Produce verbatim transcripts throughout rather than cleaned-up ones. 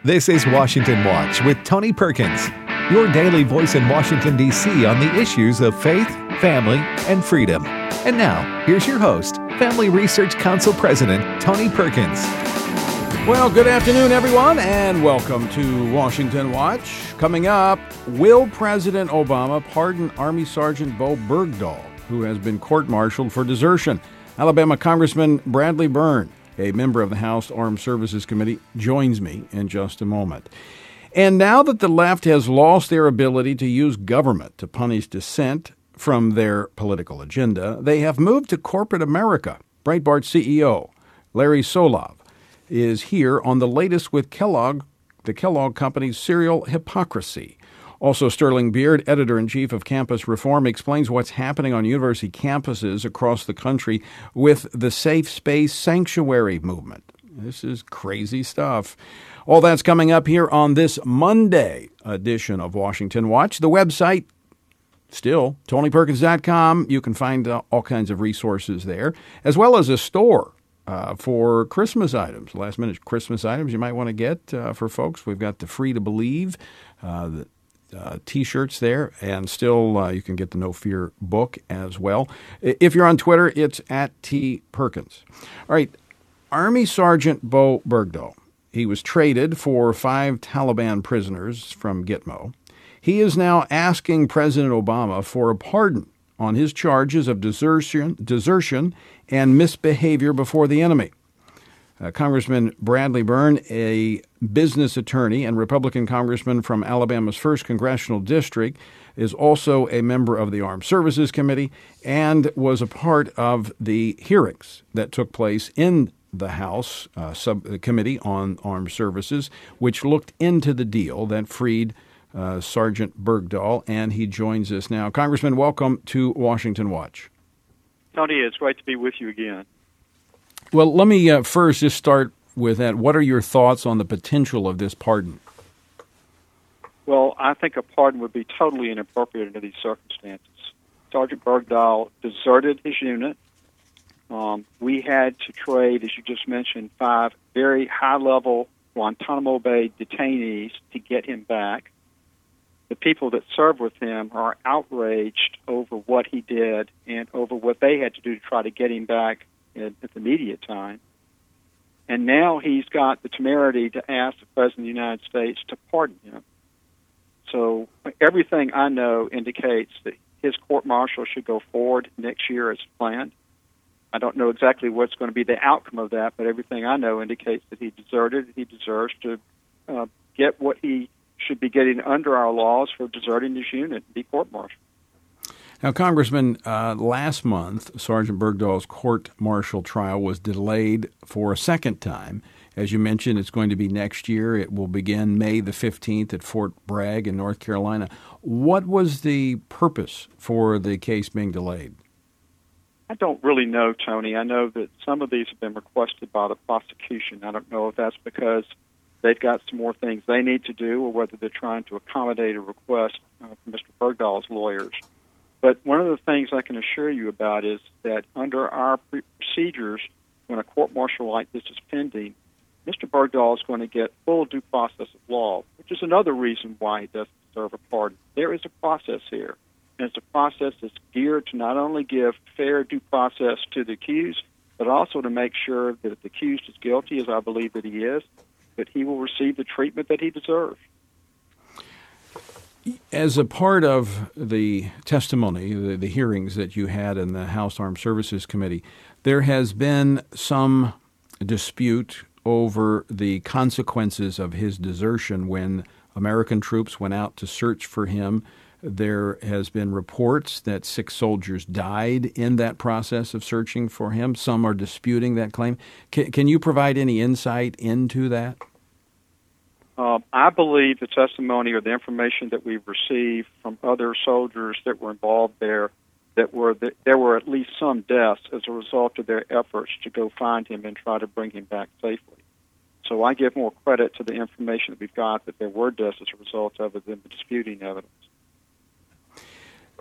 This is Washington Watch with Tony Perkins, your daily voice in Washington, D C on the issues of faith, family, and freedom. And now, here's your host, Family Research Council President Tony Perkins. Well, good afternoon, everyone, and welcome to Washington Watch. Coming up, will President Obama pardon Army Sergeant Bo Bergdahl, who has been court-martialed for desertion? Alabama Congressman Bradley Byrne, a member of the House Armed Services Committee, joins me in just a moment. And now that the left has lost their ability to use government to punish dissent from their political agenda, they have moved to corporate America. Breitbart C E O Larry Solov is here on the latest with Kellogg, the Kellogg Company's cereal hypocrisy. Also, Sterling Beard, editor-in-chief of Campus Reform, explains what's happening on university campuses across the country with the Safe Space Sanctuary movement. This is crazy stuff. All that's coming up here on this Monday edition of Washington Watch. The website, still, tony perkins dot com. You can find uh, all kinds of resources there, as well as a store uh, for Christmas items, last-minute Christmas items you might want to get uh, for folks. We've got the Free to Believe, uh, the Uh, T-shirts there, and still uh, you can get the No Fear book as well. If you're on Twitter, it's at T Perkins. All right, Army Sergeant Bo Bergdahl. He was traded for five Taliban prisoners from Gitmo. He is now asking President Obama for a pardon on his charges of desertion, desertion and misbehavior before the enemy. Uh, Congressman Bradley Byrne, a business attorney and Republican congressman from Alabama's first Congressional District, is also a member of the Armed Services Committee and was a part of the hearings that took place in the House uh, Subcommittee on Armed Services, which looked into the deal that freed uh, Sergeant Bergdahl, and he joins us now. Congressman, welcome to Washington Watch. Tony, it's great to be with you again. Well, let me uh, first just start with that. What are your thoughts on the potential of this pardon? Well, I think a pardon would be totally inappropriate under these circumstances. Sergeant Bergdahl deserted his unit. Um, we had to trade, as you just mentioned, five very high-level Guantanamo Bay detainees to get him back. The people that served with him are outraged over what he did and over what they had to do to try to get him back at the immediate time. And now he's got the temerity to ask the President of the United States to pardon him. So everything I know indicates that his court-martial should go forward next year as planned. I don't know exactly what's going to be the outcome of that, but everything I know indicates that he deserted. He deserves to uh, get what he should be getting under our laws for deserting his unit and be court-martialed. Now, Congressman, uh, last month, Sergeant Bergdahl's court-martial trial was delayed for a second time. As you mentioned, it's going to be next year. It will begin May the fifteenth at Fort Bragg in North Carolina. What was the purpose for the case being delayed? I don't really know, Tony. I know that some of these have been requested by the prosecution. I don't know if that's because they've got some more things they need to do or whether they're trying to accommodate a request uh, from Mister Bergdahl's lawyers. But one of the things I can assure you about is that under our procedures, when a court-martial like this is pending, Mister Bergdahl is going to get full due process of law, which is another reason why he doesn't deserve a pardon. There is a process here, and it's a process that's geared to not only give fair due process to the accused, but also to make sure that if the accused is guilty, as I believe that he is, that he will receive the treatment that he deserves. As a part of the testimony, the, the hearings that you had in the House Armed Services Committee, there has been some dispute over the consequences of his desertion when American troops went out to search for him. There has been reports that six soldiers died in that process of searching for him. Some are disputing that claim. Can, can you provide any insight into that? Uh, I believe the testimony or the information that we've received from other soldiers that were involved there, that were that there were at least some deaths as a result of their efforts to go find him and try to bring him back safely. So I give more credit to the information that we've got that there were deaths as a result of it than the disputing evidence.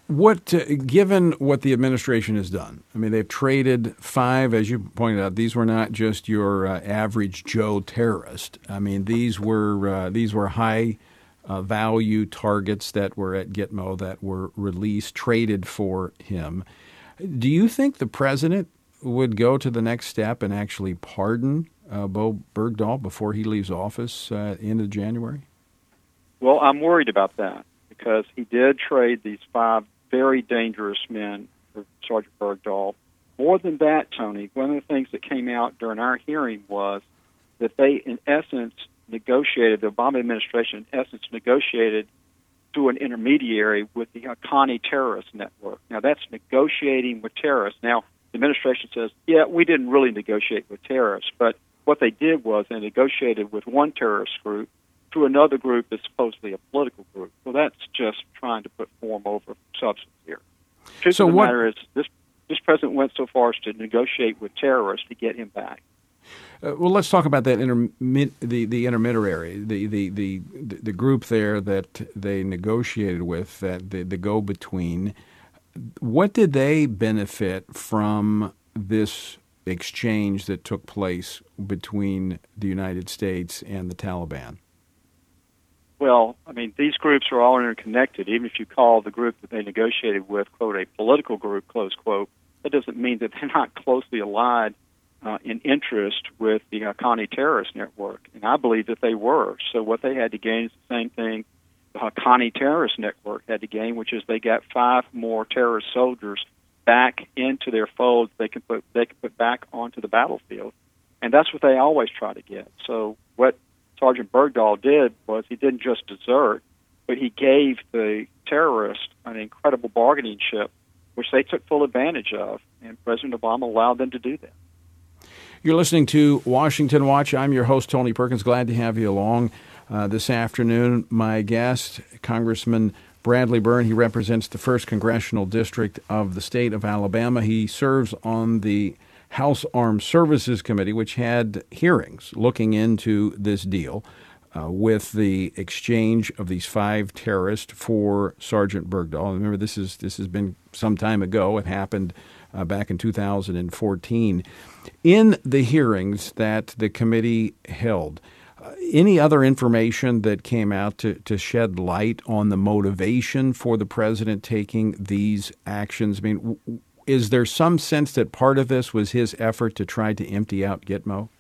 What, uh, given what the administration has done, I mean, they've traded five, as you pointed out. These were not just your uh, average Joe terrorist. I mean, these were uh, these were high uh, value targets that were at Gitmo that were released, traded for him. Do you think the president would go to the next step and actually pardon uh, Bo Bergdahl before he leaves office uh, end of January? Well, I'm worried about that because he did trade these five very dangerous men for Sergeant Bergdahl. More than that, Tony, one of the things that came out during our hearing was that they, in essence, negotiated, the Obama administration, in essence, negotiated through an intermediary with the Haqqani terrorist network. Now, that's negotiating with terrorists. Now, the administration says, yeah, we didn't really negotiate with terrorists, but what they did was they negotiated with one terrorist group to another group that's supposedly a political group. Well, that's just trying to put form over substance here. The truth so of the what, matter is this, this president went so far as to negotiate with terrorists to get him back. Uh, well, let's talk about that intermi- the the intermediary, the the, the the group there that they negotiated with, that the, the go-between. What did they benefit from this exchange that took place between the United States and the Taliban? Well, I mean, these groups are all interconnected. Even if you call the group that they negotiated with, quote, a political group, close quote, that doesn't mean that they're not closely allied uh, in interest with the Haqqani terrorist network. And I believe that they were. So what they had to gain is the same thing the Haqqani terrorist network had to gain, which is they got five more terrorist soldiers back into their fold they can put they can put back onto the battlefield. And that's what they always try to get. So what Sergeant Bergdahl did was he didn't just desert, but he gave the terrorists an incredible bargaining chip, which they took full advantage of, and President Obama allowed them to do that. You're listening to Washington Watch. I'm your host, Tony Perkins. Glad to have you along uh, this afternoon. My guest, Congressman Bradley Byrne. He represents the first Congressional District of the state of Alabama. He serves on the House Armed Services Committee, which had hearings looking into this deal uh, with the exchange of these five terrorists for Sergeant Bergdahl. Remember, this is this has been some time ago. It happened uh, back in two thousand fourteen. In the hearings that the committee held, uh, any other information that came out to, to shed light on the motivation for the president taking these actions? I mean, w- Is there some sense that part of this was his effort to try to empty out Gitmo?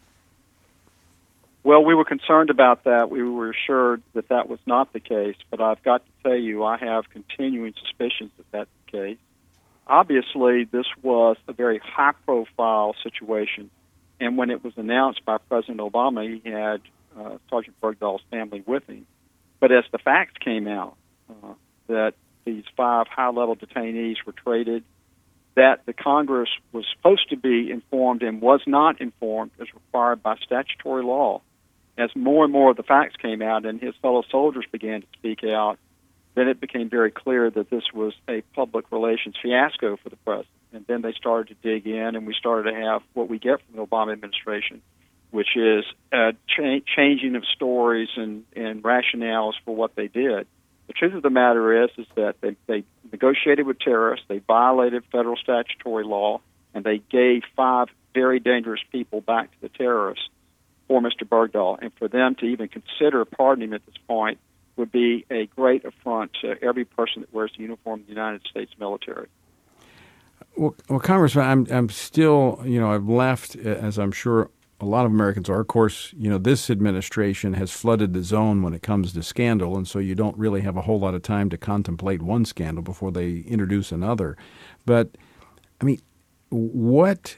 Well, we were concerned about that. We were assured that that was not the case, but I've got to tell you, I have continuing suspicions that that's the case. Obviously, this was a very high-profile situation, and when it was announced by President Obama, he had uh, Sergeant Bergdahl's family with him. But as the facts came out, uh, that these five high-level detainees were traded, that the Congress was supposed to be informed and was not informed as required by statutory law. As more and more of the facts came out and his fellow soldiers began to speak out, then it became very clear that this was a public relations fiasco for the president. And then they started to dig in, and we started to have what we get from the Obama administration, which is a cha- changing of stories and, and rationales for what they did. The truth of the matter is, is that they, they negotiated with terrorists, they violated federal statutory law, and they gave five very dangerous people back to the terrorists for Mister Bergdahl. And for them to even consider pardoning him at this point would be a great affront to every person that wears the uniform of the United States military. Well, well Congressman, I'm, I'm still, you know, I've left, as I'm sure a lot of Americans are. Of course, you know, this administration has flooded the zone when it comes to scandal, and so you don't really have a whole lot of time to contemplate one scandal before they introduce another. But, I mean, what,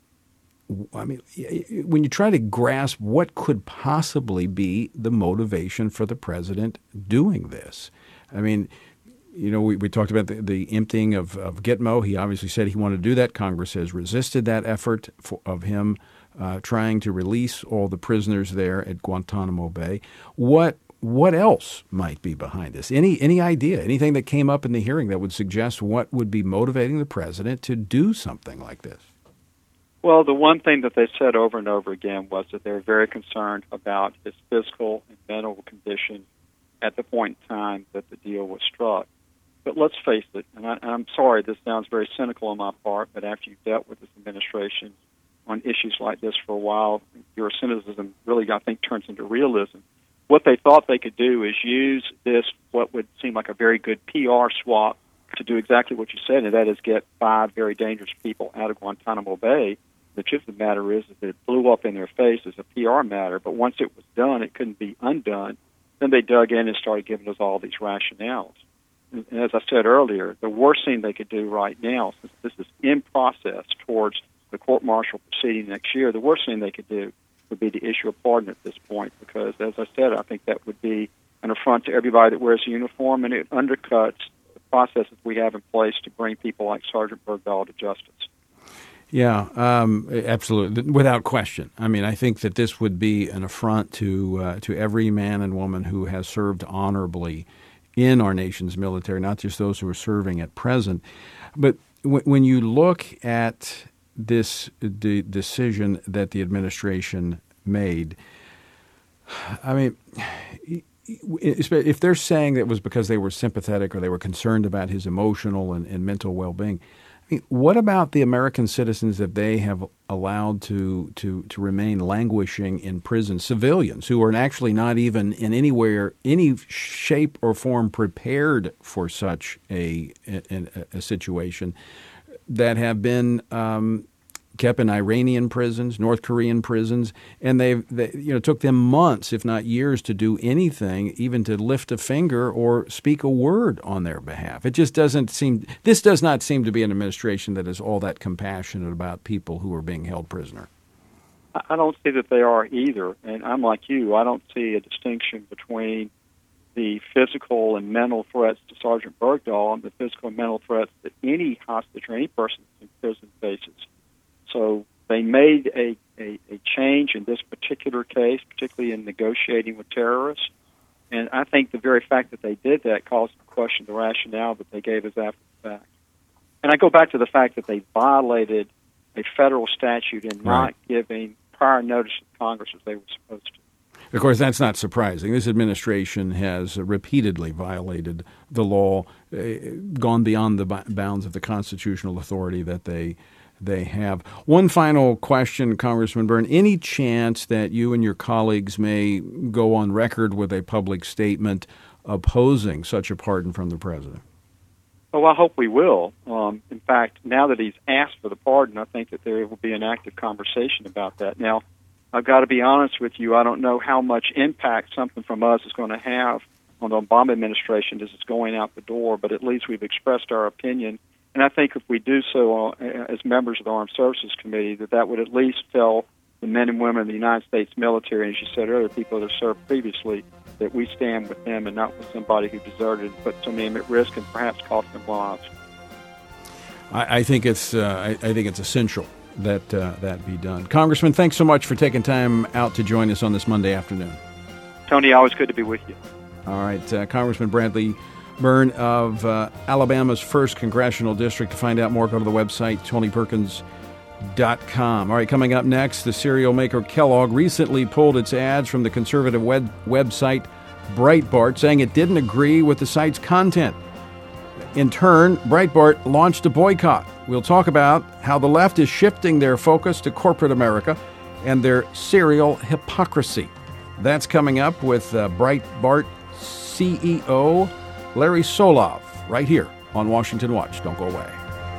I mean, when you try to grasp what could possibly be the motivation for the president doing this, I mean, you know, we, we talked about the, the emptying of, of Gitmo. He obviously said he wanted to do that. Congress has resisted that effort for, of him uh, trying to release all the prisoners there at Guantanamo Bay. What what else might be behind this? Any any idea? Anything that came up in the hearing that would suggest what would be motivating the president to do something like this? Well, the one thing that they said over and over again was that they were very concerned about his physical and mental condition at the point in time that the deal was struck. But let's face it, and I, I'm sorry this sounds very cynical on my part, but after you've dealt with this administration on issues like this for a while, your cynicism really, I think, turns into realism. What they thought they could do is use this, what would seem like a very good P R swap, to do exactly what you said, and that is get five very dangerous people out of Guantanamo Bay. The truth of the matter is that it blew up in their face as a P R matter, but once it was done, it couldn't be undone. Then they dug in and started giving us all these rationales. And as I said earlier, the worst thing they could do right now, since this is in process towards the court-martial proceeding next year, the worst thing they could do would be to issue a pardon at this point, because, as I said, I think that would be an affront to everybody that wears a uniform, and it undercuts the processes we have in place to bring people like Sergeant Bergdahl to justice. Yeah, um, absolutely, without question. I mean, I think that this would be an affront to uh, to every man and woman who has served honorably in our nation's military, not just those who are serving at present. But w- when you look at this de- decision that the administration made, I mean, if they're saying that it was because they were sympathetic or they were concerned about his emotional and, and mental well-being, I mean, what about the American citizens that they have allowed to, to, to remain languishing in prison, civilians who are actually not even in anywhere, any shape or form prepared for such a, a, a situation, that have been um, kept in Iranian prisons, North Korean prisons, and they've, they, you know, took them months, if not years, to do anything, even to lift a finger or speak a word on their behalf. It just doesn't seem, this does not seem to be an administration that is all that compassionate about people who are being held prisoner. I don't see that they are either, and I'm like you. I don't see a distinction between the physical and mental threats to Sergeant Bergdahl and the physical and mental threats that any hostage or any person in prison faces. So they made a, a, a change in this particular case, particularly in negotiating with terrorists. And I think the very fact that they did that calls into question the rationale that they gave us after the fact. And I go back to the fact that they violated a federal statute in not Right. giving prior notice to Congress as they were supposed to. Of course, that's not surprising. This administration has repeatedly violated the law, uh, gone beyond the b- bounds of the constitutional authority that they they have. One final question, Congressman Byrne. Any chance that you and your colleagues may go on record with a public statement opposing such a pardon from the president? Oh, I hope we will. Um, in fact, now that he's asked for the pardon, I think that there will be an active conversation about that. Now, I've got to be honest with you, I don't know how much impact something from us is going to have on the Obama administration as it's going out the door, but at least we've expressed our opinion. And I think if we do so uh, as members of the Armed Services Committee, that that would at least tell the men and women of the United States military, and as you said earlier, people that have served previously, that we stand with them and not with somebody who deserted and put so many at risk and perhaps cost them lives. I, I think it's uh, I, I think it's essential that uh, that be done. Congressman, thanks so much for taking time out to join us on this Monday afternoon. Tony, always good to be with you. All right, uh, Congressman Bradley Byrne of uh, Alabama's first Congressional District. To find out more, go to the website, tony perkins dot com. All right, coming up next, the cereal maker Kellogg recently pulled its ads from the conservative web- website Breitbart, saying it didn't agree with the site's content. In turn, Breitbart launched a boycott. We'll talk about how the left is shifting their focus to corporate America and their cereal hypocrisy. That's coming up with uh, Breitbart C E O Larry Solov right here on Washington Watch. Don't go away.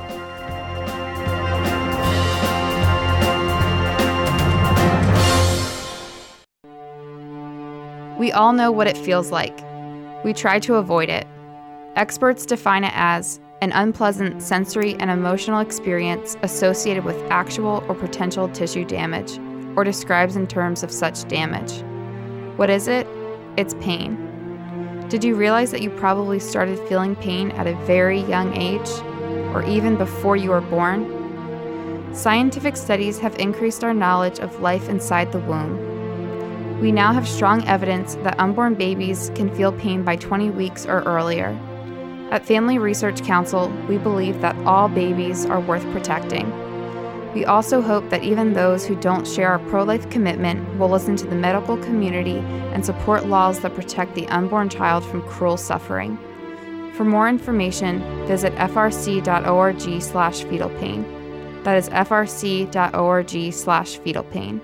We all know what it feels like. We try to avoid it. Experts define it as an unpleasant sensory and emotional experience associated with actual or potential tissue damage, or describes in terms of such damage. What is it? It's pain. Did you realize that you probably started feeling pain at a very young age, or even before you were born? Scientific studies have increased our knowledge of life inside the womb. We now have strong evidence that unborn babies can feel pain by twenty weeks or earlier. At Family Research Council, we believe that all babies are worth protecting. We also hope that even those who don't share our pro-life commitment will listen to the medical community and support laws that protect the unborn child from cruel suffering. For more information, visit frc.org slash fetal pain. That is frc.org slash fetal pain.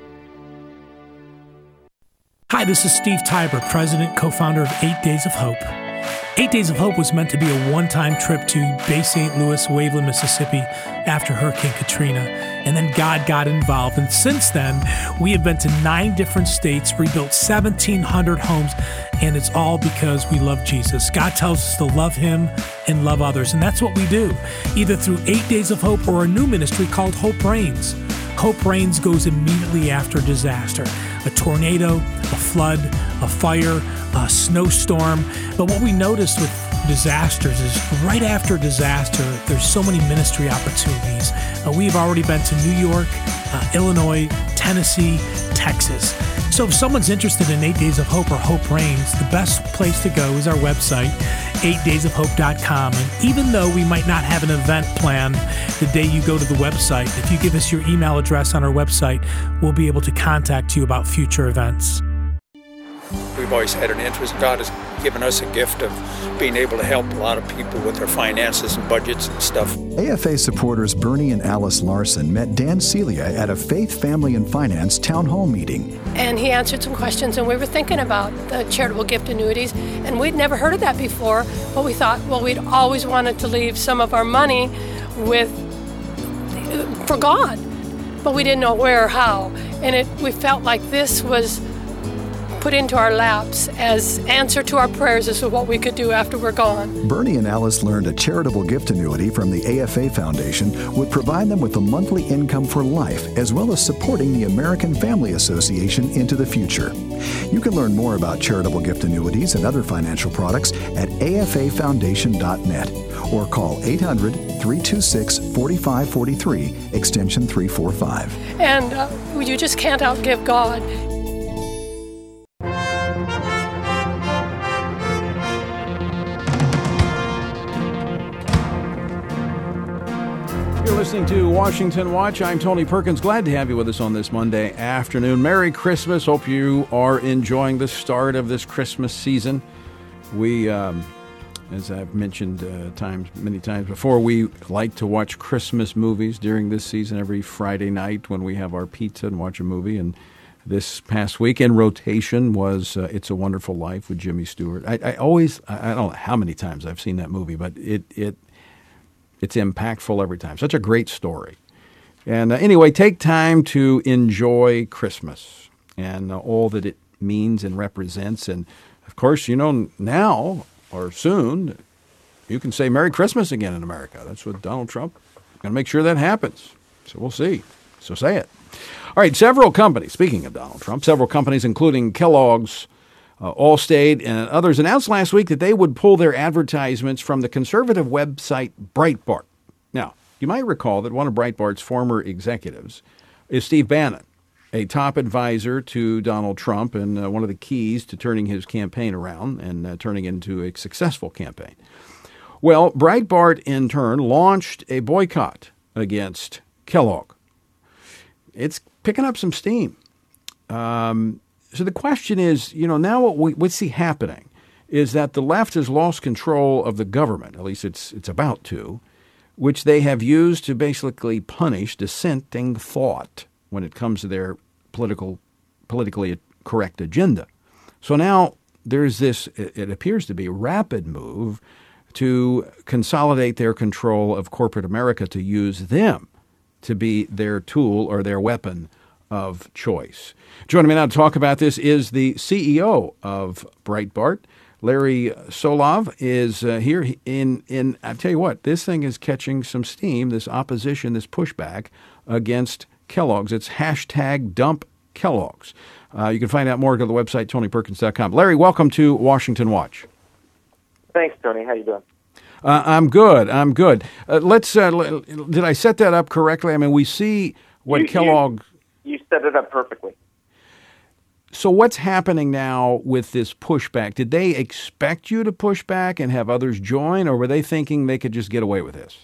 Hi, this is Steve Tiber, President, co-founder of Eight Days of Hope. Eight Days of Hope was meant to be a one-time trip to Bay Saint Louis, Waveland, Mississippi after Hurricane Katrina. And then God got involved. And since then, we have been to nine different states, rebuilt seventeen hundred homes, and it's all because we love Jesus. God tells us to love Him and love others. And that's what we do, either through Eight Days of Hope or a new ministry called Hope Reigns. Hope Reigns goes immediately after disaster. A tornado, a flood, a fire, a snowstorm. But what we noticed with disasters is right after disaster, there's so many ministry opportunities. Uh, we've already been to New York, uh, Illinois, Tennessee, Texas. So if someone's interested in Eight Days of Hope or Hope Reigns, the best place to go is our website, eight days of hope dot com. And even though we might not have an event planned the day you go to the website, if you give us your email address on our website, we'll be able to contact you about future events. We've always had an interest. God has given us a gift of being able to help a lot of people with their finances and budgets and stuff. A F A supporters Bernie and Alice Larson met Dan Celia at a Faith, Family, and Finance town hall meeting. And he answered some questions, and we were thinking about the charitable gift annuities, and we'd never heard of that before, but we thought, well, we'd always wanted to leave some of our money with for God, but we didn't know where or how. And it we felt like this was put into our laps as answer to our prayers as to what we could do after we're gone. Bernie and Alice learned a charitable gift annuity from the A F A Foundation would provide them with a monthly income for life, as well as supporting the American Family Association into the future. You can learn more about charitable gift annuities and other financial products at A F A foundation dot net or call eight hundred, three two six, four five four three, extension three forty-five. And uh, you just can't outgive God. Listening to Washington Watch. I'm Tony Perkins. Glad to have you with us on this Monday afternoon. Merry Christmas. Hope you are enjoying the start of this Christmas season. We, um, as I've mentioned uh, times many times before, we like to watch Christmas movies during this season every Friday night when we have our pizza and watch a movie. And this past week in rotation was uh, It's a Wonderful Life with Jimmy Stewart. I, I always, I don't know how many times I've seen that movie, but it it It's impactful every time. Such a great story. And uh, anyway, take time to enjoy Christmas and uh, all that it means and represents. And, of course, you know, now or soon, you can say Merry Christmas again in America. That's what Donald Trump is going to make sure that happens. So we'll see. So say it. All right, several companies, speaking of Donald Trump, several companies, including Kellogg's, Uh, Allstate, and others announced last week that they would pull their advertisements from the conservative website Breitbart. Now, you might recall that one of Breitbart's former executives is Steve Bannon, a top advisor to Donald Trump and uh, one of the keys to turning his campaign around and uh, turning into a successful campaign. Well, Breitbart, in turn, launched a boycott against Kellogg. It's picking up some steam. Um... So the question is, you know, now what we, what's see happening is that the left has lost control of the government, at least it's it's about to, which they have used to basically punish dissenting thought when it comes to their political, politically correct agenda. So now there's this, it appears to be, rapid move to consolidate their control of corporate America to use them to be their tool or their weapon of choice. Joining me now to talk about this is the C E O of Breitbart. Larry Solov is uh, here. In, in, I tell you what, this thing is catching some steam, this opposition, this pushback against Kellogg's. It's hashtag dump Kellogg's. Uh, you can find out more. Go to the website, tony perkins dot com. Larry, welcome to Washington Watch. Thanks, Tony. How you doing? Uh, I'm good. I'm good. Uh, let's. Uh, l- did I set that up correctly? I mean, we see what you, Kellogg. You, you set it up perfectly. So what's happening now with this pushback? Did they expect you to push back and have others join, or were they thinking they could just get away with this?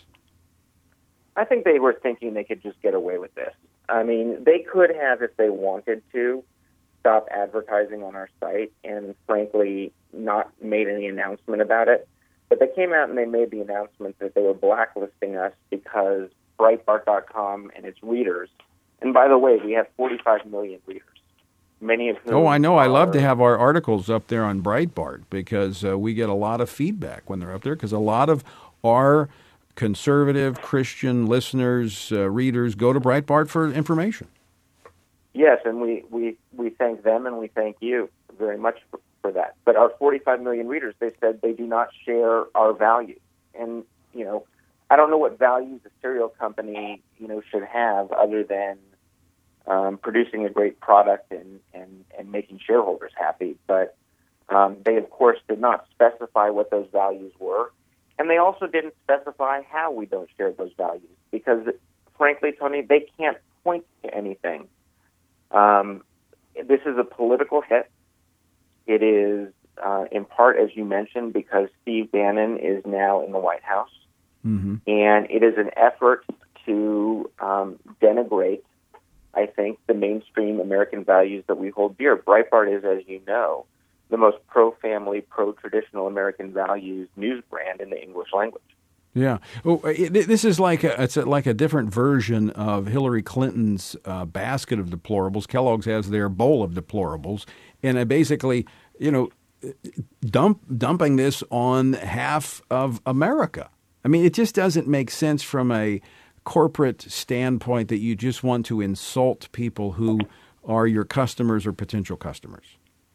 I think they were thinking they could just get away with this. I mean, they could have, if they wanted to, stop advertising on our site and, frankly, not made any announcement about it. But they came out and they made the announcement that they were blacklisting us because Breitbart dot com and its readers, and by the way, we have forty-five million readers, many of whom Oh, I know. I love are- to have our articles up there on Breitbart because uh, we get a lot of feedback when they're up there because a lot of our conservative Christian listeners, uh, readers go to Breitbart for information. Yes, and we, we, we thank them and we thank you very much for, for that. But our forty-five million readers, they said they do not share our values. And, you know, I don't know what values a cereal company, you know, should have other than um, producing a great product and, and, and making shareholders happy. But um, they, of course, did not specify what those values were. And they also didn't specify how we don't share those values because, frankly, Tony, they can't point to anything. Um, this is a political hit. It is, uh, in part, as you mentioned, because Steve Bannon is now in the White House. Mm-hmm. And it is an effort to um, denigrate, I think, the mainstream American values that we hold dear. Breitbart is, as you know, the most pro-family, pro-traditional American values news brand in the English language. Yeah. Oh, it, this is like a, it's a, like a different version of Hillary Clinton's uh, basket of deplorables. Kellogg's has their bowl of deplorables, and uh, basically, you know, dump dumping this on half of America. I mean, it just doesn't make sense from a corporate standpoint that you just want to insult people who are your customers or potential customers.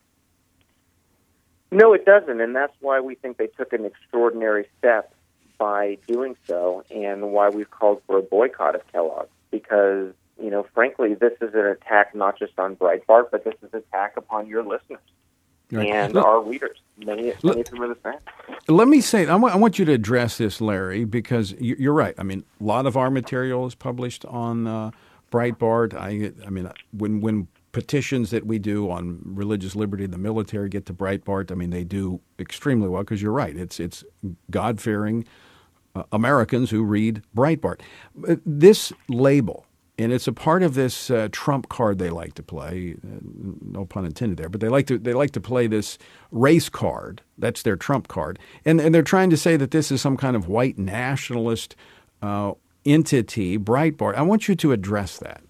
No, it doesn't, and that's why we think they took an extraordinary step by doing so, and why we've called for a boycott of Kellogg's. Because, you know, frankly, this is an attack not just on Breitbart, but this is an attack upon your listeners Right. and Look, our readers. Many, many of them are the same. Let me say, I want, I want you to address this, Larry, because you- you're right. I mean, a lot of our material is published on uh, Breitbart. I, I mean, when when petitions that we do on religious liberty, the military get to Breitbart, I mean, they do extremely well because you're right. It's it's God-fearing uh, Americans who read Breitbart. Uh, This label, and it's a part of this uh, trump card they like to play. Uh, no pun intended there, but they like to they like to play this race card. That's their trump card, and and they're trying to say that this is some kind of white nationalist uh, entity, Breitbart. I want you to address that.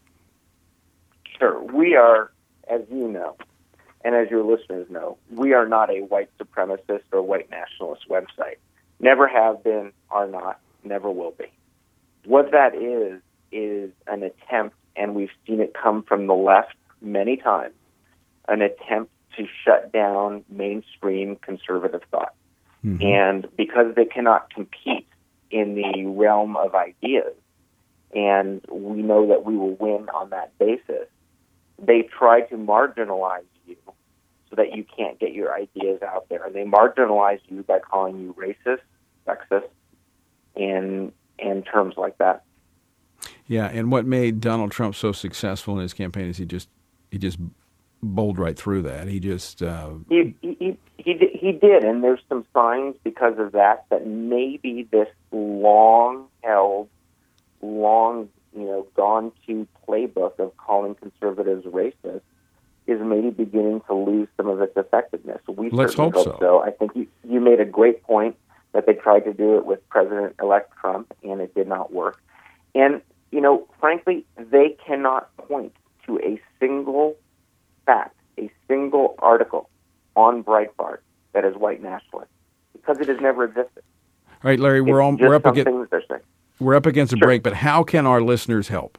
Sure. We are, as you know, and as your listeners know, we are not a white supremacist or white nationalist website. Never have been, are not, never will be. What that is, is an attempt, and we've seen it come from the left many times, an attempt to shut down mainstream conservative thought. Mm-hmm. And because they cannot compete in the realm of ideas, and we know that we will win on that basis, they try to marginalize you so that you can't get your ideas out there. And they marginalize you by calling you racist, sexist, and and terms like that. Yeah, and what made Donald Trump so successful in his campaign is he just he just bowled right through that. He just uh, he, he he did, he did, and there's some signs because of that that maybe this long held, long you know gone to playbook of calling conservatives racist is maybe beginning to lose some of its effectiveness. We Let's certainly hope hope so. so. I think you, you made a great point that they tried to do it with President-elect Trump, and it did not work. And, you know, frankly, they cannot point to a single fact, a single article on Breitbart that is white nationalist, because it has never existed. All right, Larry, we're, It's all, just we're, up, against, something that they're saying. we're up against a Sure. break, but how can our listeners help?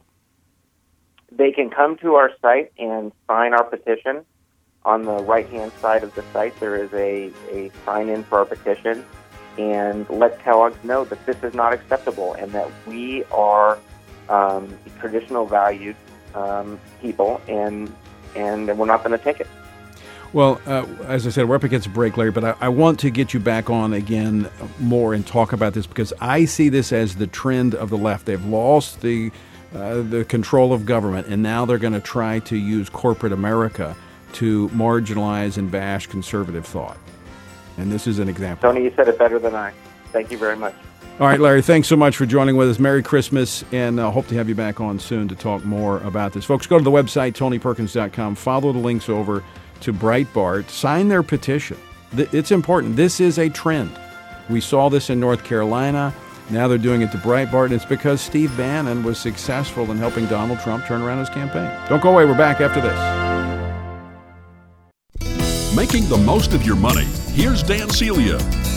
They can come to our site and sign our petition. On the right-hand side of the site, there is a, a sign-in for our petition, and let Kellogg's know that this is not acceptable and that we are um, traditional valued um, people, and and we're not going to take it. Well, uh, as I said, we're up against a break, Larry, but I, I want to get you back on again more and talk about this because I see this as the trend of the left. They've lost the uh, the control of government, and now they're going to try to use corporate America to marginalize and bash conservative thought. And this is an example. Tony, you said it better than I. Thank you very much. All right, Larry, thanks so much for joining with us. Merry Christmas, and uh, hope to have you back on soon to talk more about this. Folks, go to the website, tony perkins dot com. Follow the links over to Breitbart. Sign their petition. It's important. This is a trend. We saw this in North Carolina. Now they're doing it to Breitbart, and it's because Steve Bannon was successful in helping Donald Trump turn around his campaign. Don't go away. We're back after this. Making the most of your money. Here's Dan Celia.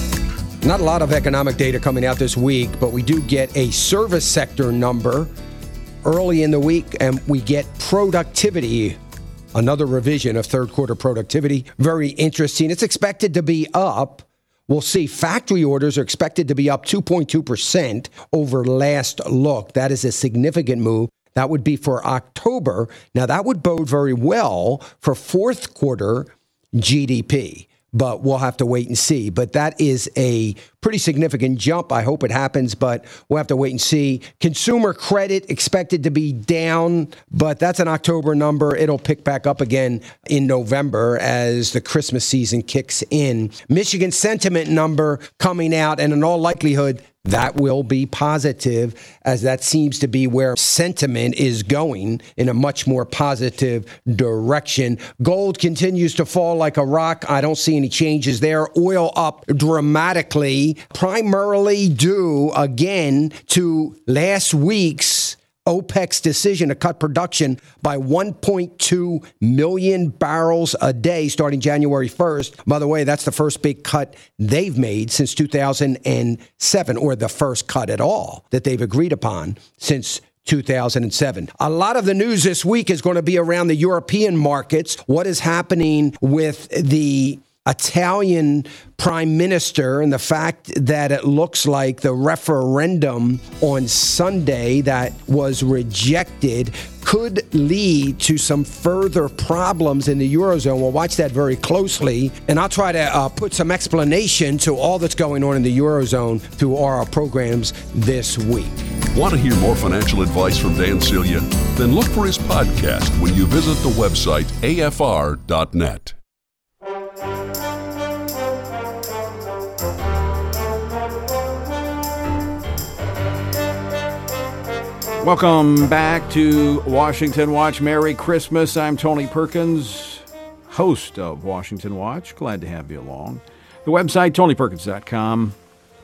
Not a lot of economic data coming out this week, but we do get a service sector number early in the week, and we get productivity, another revision of third quarter productivity. Very interesting. It's expected to be up. We'll see. Factory orders are expected to be up two point two percent over last look. That is a significant move. That would be for October. Now, that would bode very well for fourth quarter G D P, but we'll have to wait and see. But that is a pretty significant jump. I hope it happens, but we'll have to wait and see. Consumer credit expected to be down, but that's an October number. It'll pick back up again in November as the Christmas season kicks in. Michigan sentiment number coming out, and in all likelihood, that will be positive, as that seems to be where sentiment is going, in a much more positive direction. Gold continues to fall like a rock. I don't see any changes there. Oil up dramatically, primarily due, again, to last week's OPEC's decision to cut production by one point two million barrels a day starting January first. By the way, that's the first big cut they've made since two thousand seven, or the first cut at all that they've agreed upon since two thousand seven. A lot of the news this week is going to be around the European markets. What is happening with the Italian prime minister and the fact that it looks like the referendum on Sunday that was rejected could lead to some further problems in the Eurozone. We'll watch that very closely, and I'll try to uh, put some explanation to all that's going on in the Eurozone through our programs this week. Want to hear more financial advice from Dan Celia? Then look for his podcast when you visit the website A F R dot net. Welcome back to Washington Watch. Merry Christmas. I'm Tony Perkins, host of Washington Watch. Glad to have you along. The website, tony perkins dot com.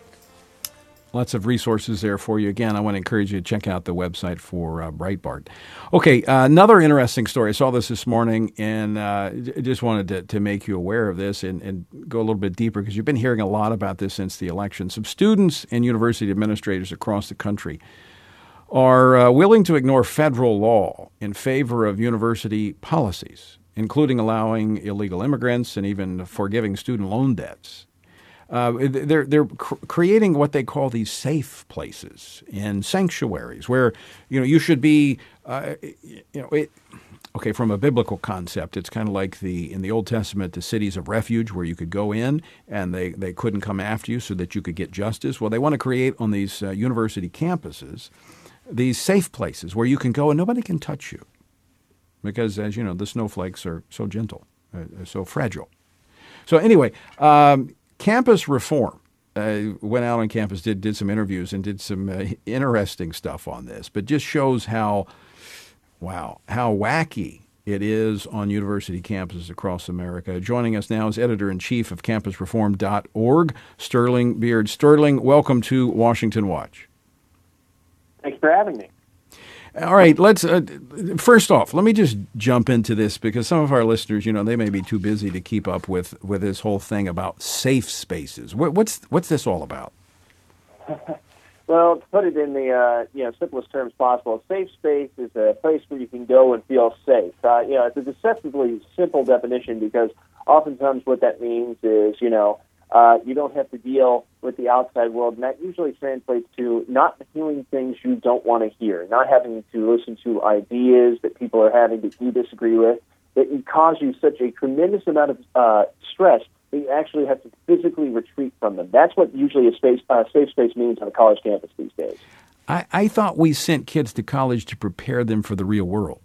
Lots of resources there for you. Again, I want to encourage you to check out the website for uh, Breitbart. Okay, uh, another interesting story. I saw this this morning, and uh, just wanted to, to make you aware of this and, and go a little bit deeper, because you've been hearing a lot about this since the election. Some students and university administrators across the country are uh, willing to ignore federal law in favor of university policies, including allowing illegal immigrants and even forgiving student loan debts. Uh, they're they're cr- creating what they call these safe places and sanctuaries where, you know, you should be, uh, you know, it, okay, from a biblical concept, it's kind of like the in the Old Testament, the cities of refuge where you could go in and they, they couldn't come after you so that you could get justice. Well, they want to create on these uh, university campuses these safe places where you can go and nobody can touch you, because, as you know, the snowflakes are so gentle, uh, so fragile. So anyway, um, campus reform. Uh, went out on campus, did did some interviews, and did some uh, interesting stuff on this, but just shows how, wow, how wacky it is on university campuses across America. Joining us now is editor-in-chief of campus reform dot org, Sterling Beard. Sterling, welcome to Washington Watch. Thanks for having me. All right, let's uh, first off, let me just jump into this, because some of our listeners, you know, they may be too busy to keep up with, with this whole thing about safe spaces. What, what's what's this all about? Well, to put it in the uh, you know simplest terms possible, a safe space is a place where you can go and feel safe. Uh, you know, it's a deceptively simple definition, because oftentimes what that means is, you know, Uh, you don't have to deal with the outside world, and that usually translates to not hearing things you don't want to hear, not having to listen to ideas that people are having that you disagree with, that cause you such a tremendous amount of uh, stress that you actually have to physically retreat from them. That's what usually a space, uh, safe space means on a college campus these days. I, I thought we sent kids to college to prepare them for the real world.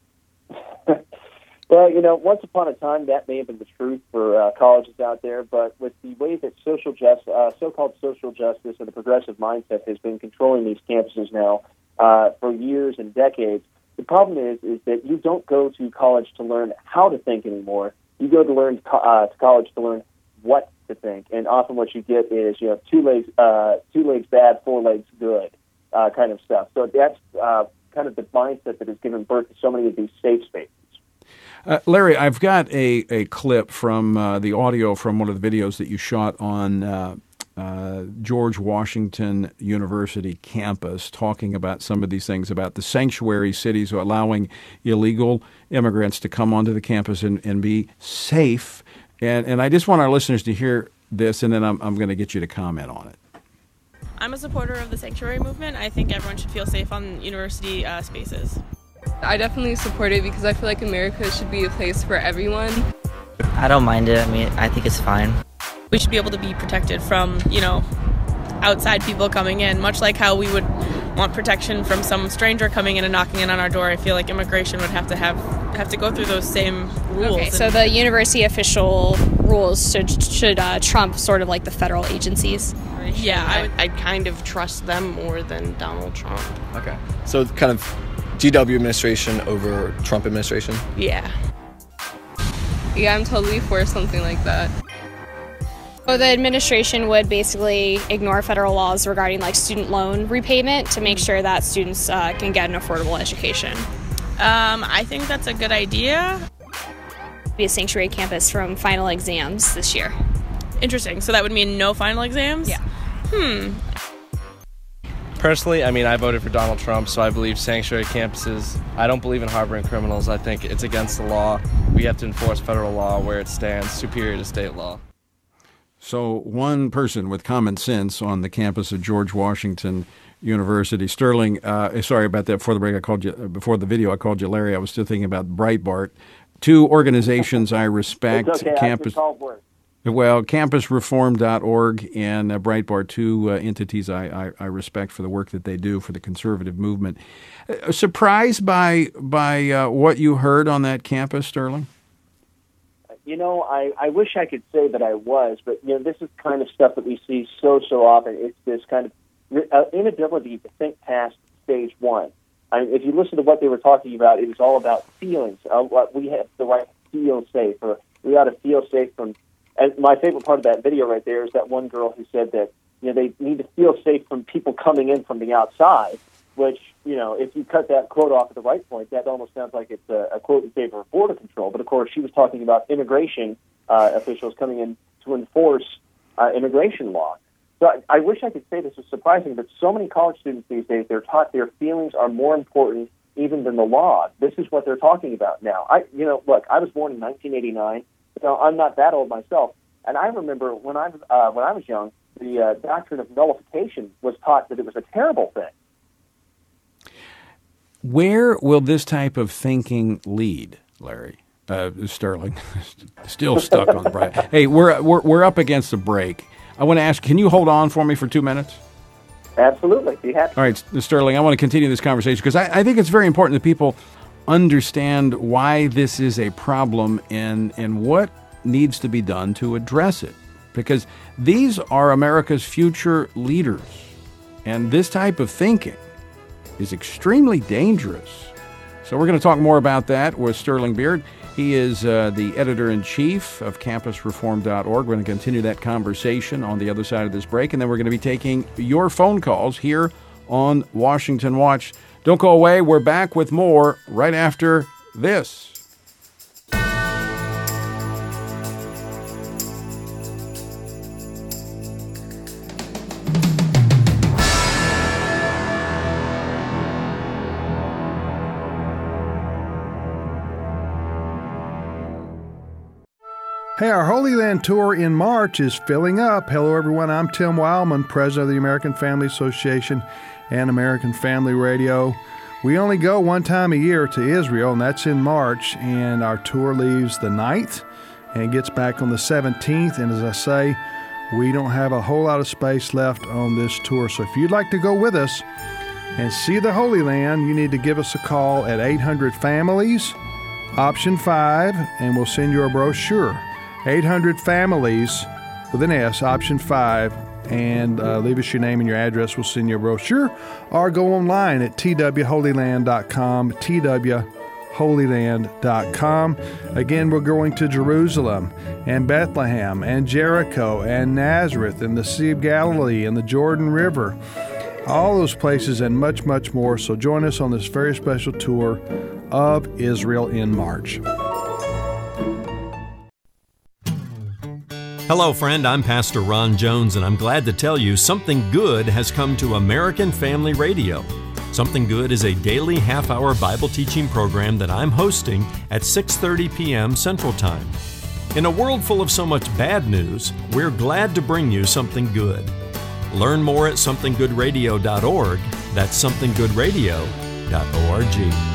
Well, you know, once upon a time, that may have been the truth for uh, colleges out there, but with the way that social just, uh, so-called social justice and the progressive mindset has been controlling these campuses now uh, for years and decades, the problem is is that you don't go to college to learn how to think anymore. You go to learn uh, to college to learn what to think. And often what you get is, you know, two legs, uh, two legs bad, four legs good, uh, kind of stuff. So that's uh, kind of the mindset that has given birth to so many of these safe spaces. Uh, Larry, I've got a, a clip from uh, the audio from one of the videos that you shot on uh, uh, George Washington University campus, talking about some of these things, about the sanctuary cities allowing illegal immigrants to come onto the campus and, and be safe. And, and I just want our listeners to hear this, and then I'm, I'm going to get you to comment on it. I'm a supporter of the sanctuary movement. I think everyone should feel safe on university uh, spaces. I definitely support it because I feel like America should be a place for everyone. I don't mind it. I mean, I think it's fine. We should be able to be protected from, you know, outside people coming in, much like how we would want protection from some stranger coming in and knocking in on our door. I feel like immigration would have to have have to go through those same rules. Okay, so the university official rules should should uh, trump sort of like the federal agencies. Yeah, I, I kind of trust them more than Donald Trump. Okay, so kind of G W administration over Trump administration? Yeah. Yeah, I'm totally for something like that. So the administration would basically ignore federal laws regarding like student loan repayment to make sure that students uh, can get an affordable education. Um, I think that's a good idea. Be a sanctuary campus from final exams this year. Interesting. So that would mean no final exams? Yeah. Hmm. Personally, I mean, I voted for Donald Trump, so I believe sanctuary campuses. I don't believe in harboring criminals. I think it's against the law. We have to enforce federal law where it stands, superior to state law. So one person with common sense on the campus of George Washington University. Sterling, uh, sorry about that. Before the break, I called you, before the video, I called you Larry. I was still thinking about Breitbart. Two organizations I respect. It's okay, campus. I can call for it. Well, campus reform dot org and uh, Breitbart, two uh, entities I, I, I respect for the work that they do for the conservative movement. Uh, surprised by by uh, what you heard on that campus, Sterling? You know, I, I wish I could say that I was, but, you know, this is kind of stuff that we see so, so often. It's this kind of uh, inability to think past stage one. I mean, if you listen to what they were talking about, it was all about feelings. Uh, what we have the right to feel safe, or we ought to feel safe from. And my favorite part of that video right there is that one girl who said that, you know, they need to feel safe from people coming in from the outside, which, you know, if you cut that quote off at the right point, that almost sounds like it's a, a quote in favor of border control. But, of course, she was talking about immigration uh, officials coming in to enforce uh, immigration law. So I, I wish I could say this is surprising, but so many college students these days, they're taught their feelings are more important even than the law. This is what they're talking about now. I, you know, look, I was born in nineteen eighty-nine. You know, I'm not that old myself, and I remember when I was uh, when I was young, the uh, doctrine of nullification was taught that it was a terrible thing. Where will this type of thinking lead, Larry? Uh, Sterling, still stuck on the break. Hey, we're, we're we're up against a break. I want to ask, can you hold on for me for two minutes? Absolutely, be happy. All right, Sterling, I want to continue this conversation because I, I think it's very important that people understand why this is a problem and and what needs to be done to address it. Because these are America's future leaders, and this type of thinking is extremely dangerous. So we're going to talk more about that with Sterling Beard. He is uh, the editor-in-chief of campus reform dot org. We're going to continue that conversation on the other side of this break, and then we're going to be taking your phone calls here on Washington Watch. Don't go away. We're back with more right after this. Hey, our Holy Land tour in March is filling up. Hello, everyone. I'm Tim Wildman, president of the American Family Association and American Family Radio. We only go one time a year to Israel, and that's in March, and our tour leaves the ninth and gets back on the seventeenth. And as I say, we don't have a whole lot of space left on this tour. So if you'd like to go with us and see the Holy Land, you need to give us a call at eight hundred families, option five, and we'll send you a brochure. eight hundred families with an S, option five, and uh, leave us your name and your address. We'll send you a brochure, or go online at t w holy land dot com, t w holy land dot com. Again, we're going to Jerusalem and Bethlehem and Jericho and Nazareth and the Sea of Galilee and the Jordan River. All those places and much, much more. So join us on this very special tour of Israel in March. Hello, friend. I'm Pastor Ron Jones, and I'm glad to tell you something good has come to American Family Radio. Something Good is a daily half-hour Bible teaching program that I'm hosting at six thirty p.m. Central Time. In a world full of so much bad news, we're glad to bring you something good. Learn more at something good radio dot org. That's something good radio dot org.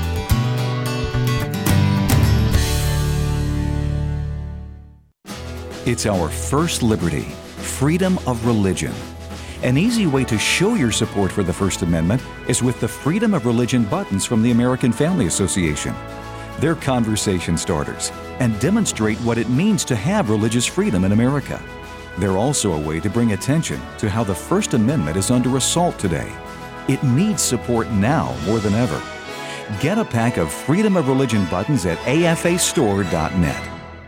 It's our first liberty, freedom of religion. An easy way to show your support for the First Amendment is with the Freedom of Religion buttons from the American Family Association. They're conversation starters and demonstrate what it means to have religious freedom in America. They're also a way to bring attention to how the First Amendment is under assault today. It needs support now more than ever. Get a pack of Freedom of Religion buttons at A F A store dot net.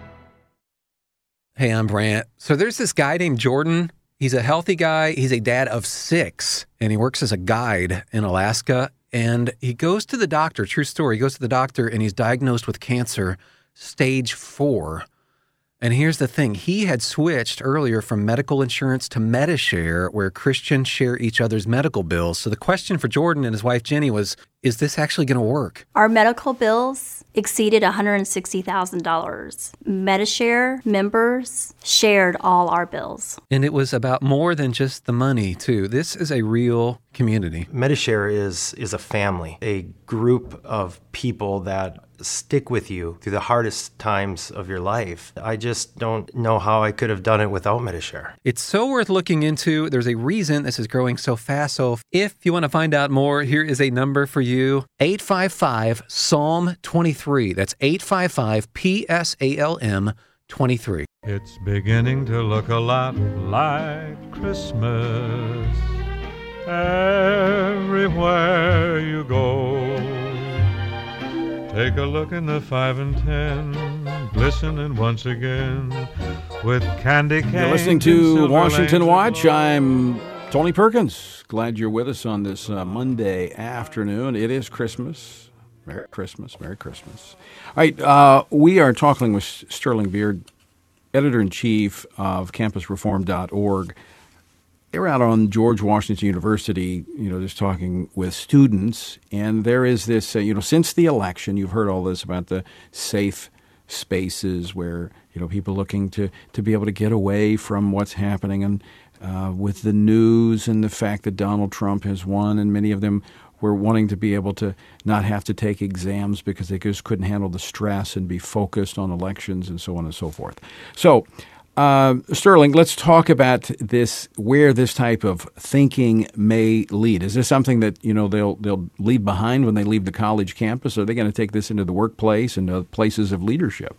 Hey, I'm Brant. So there's this guy named Jordan. He's a healthy guy. He's a dad of six, and he works as a guide in Alaska. And he goes to the doctor, true story, he goes to the doctor, and he's diagnosed with cancer, stage four. And here's the thing. He had switched earlier from medical insurance to Medi-Share, where Christians share each other's medical bills. So the question for Jordan and his wife, Jenny, was, is this actually going to work? Our medical bills exceeded one hundred sixty thousand dollars. Medi-Share members shared all our bills. And it was about more than just the money, too. This is a real community. Medi-Share is, is a family, a group of people that stick with you through the hardest times of your life. I just don't know how I could have done it without Medi-Share. It's so worth looking into. There's a reason this is growing so fast. So if you want to find out more, here is a number for you. eight five five S A L M twenty-three. That's eight five five P S A L M twenty-three. It's beginning to look a lot like Christmas everywhere you go. Take a look in the five and ten, glistening once again with candy canes. You're listening to Washington Watch. I'm Tony Perkins. Glad you're with us on this uh, Monday afternoon. It is Christmas. Merry Christmas. Merry Christmas. All right, uh, we are talking with Sterling Beard, editor-in-chief of campus reform dot org. They were out on George Washington University, you know, just talking with students, and there is this, uh, you know, since the election, you've heard all this about the safe spaces where, you know, people looking to, to be able to get away from what's happening, and uh, with the news and the fact that Donald Trump has won, and many of them were wanting to be able to not have to take exams because they just couldn't handle the stress and be focused on elections and so on and so forth. So, Uh, Sterling, let's talk about this, where this type of thinking may lead. Is this something that, you know, they'll they'll leave behind when they leave the college campus? Or are they going to take this into the workplace and uh, places of leadership?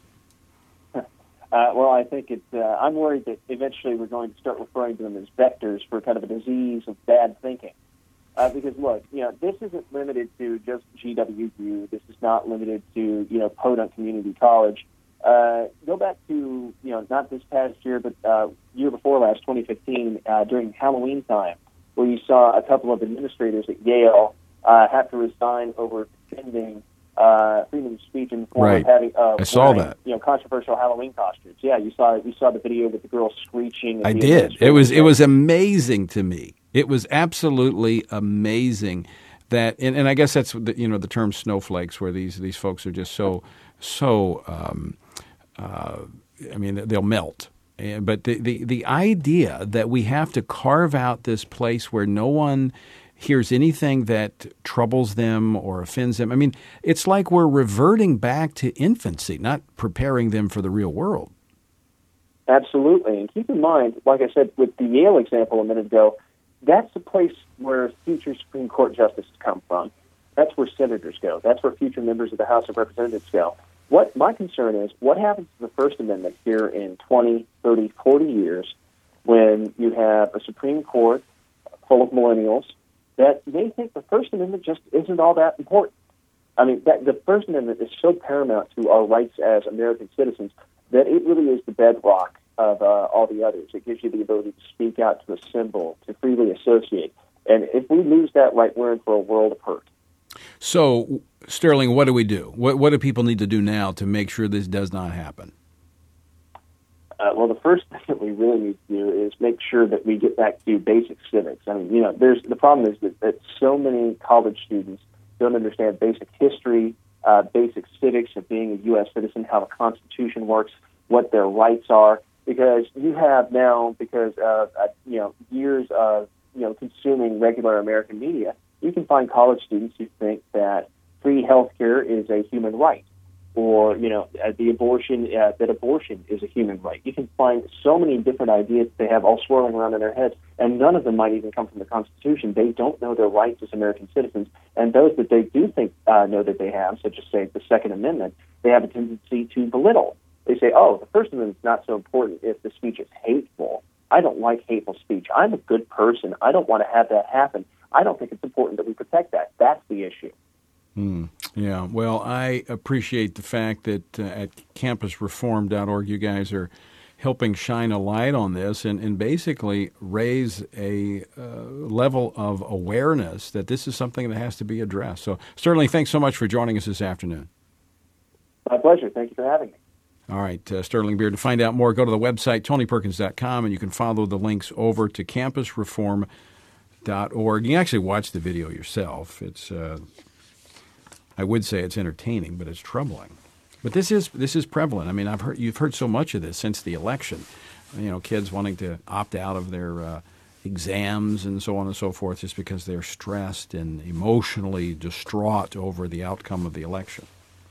Uh, well, I think it's, uh, I'm worried that eventually we're going to start referring to them as vectors for kind of a disease of bad thinking. Uh, because, look, you know, this isn't limited to just G W U. This is not limited to, you know, Podunk Community College. Uh, go back to, you know, not this past year, but uh, year before last, twenty fifteen, uh, during Halloween time, where you saw a couple of administrators at Yale uh, have to resign over defending uh, freedom of speech in the form right. of having uh, I saw wearing, that. you know, controversial Halloween costumes. Yeah, you saw you saw the video with the girl screeching. I did. It was it was amazing to me. It was absolutely amazing that, and, and I guess that's the, you know, the term snowflakes, where these these folks are just so so. Um, Uh, I mean, they'll melt. But the, the, the idea that we have to carve out this place where no one hears anything that troubles them or offends them, I mean, it's like we're reverting back to infancy, not preparing them for the real world. Absolutely. And keep in mind, like I said, with the Yale example a minute ago, that's the place where future Supreme Court justices come from. That's where senators go. That's where future members of the House of Representatives go. What my concern is, what happens to the First Amendment here in twenty, thirty, forty years when you have a Supreme Court full of millennials that may think the First Amendment just isn't all that important? I mean, that, the First Amendment is so paramount to our rights as American citizens that it really is the bedrock of uh, all the others. It gives you the ability to speak out, to assemble, to freely associate. And if we lose that right, we're in for a world of hurt. So, Sterling, what do we do? What, what do people need to do now to make sure this does not happen? Uh, well, the first thing that we really need to do is make sure that we get back to basic civics. I mean, you know, there's the problem is that, that so many college students don't understand basic history, uh, basic civics of being a U S citizen, how the Constitution works, what their rights are. Because you have now, because of uh, you know years of you know consuming regular American media, you can find college students who think that free health care is a human right, or you know uh, the abortion uh, that abortion is a human right. You can find so many different ideas that they have all swirling around in their heads, and none of them might even come from the Constitution. They don't know their rights as American citizens, and those that they do think uh, know that they have, such as say the Second Amendment, they have a tendency to belittle. They say, oh, the First Amendment is not so important if the speech is hateful. I don't like hateful speech. I'm a good person. I don't want to have that happen. I don't think it's important that we protect that. That's the issue. Mm, yeah, well, I appreciate the fact that uh, at campus reform dot org you guys are helping shine a light on this and, and basically raise a uh, level of awareness that this is something that has to be addressed. So, Sterling, thanks so much for joining us this afternoon. My pleasure. Thank you for having me. All right, uh, Sterling Beard. To find out more, go to the website, tony perkins dot com, and you can follow the links over to campus reform dot org. You can actually watch the video yourself. It's, uh, I would say it's entertaining, but it's troubling. But this is this is prevalent. I mean, I've heard you've heard so much of this since the election. You know, kids wanting to opt out of their uh, exams and so on and so forth just because they're stressed and emotionally distraught over the outcome of the election.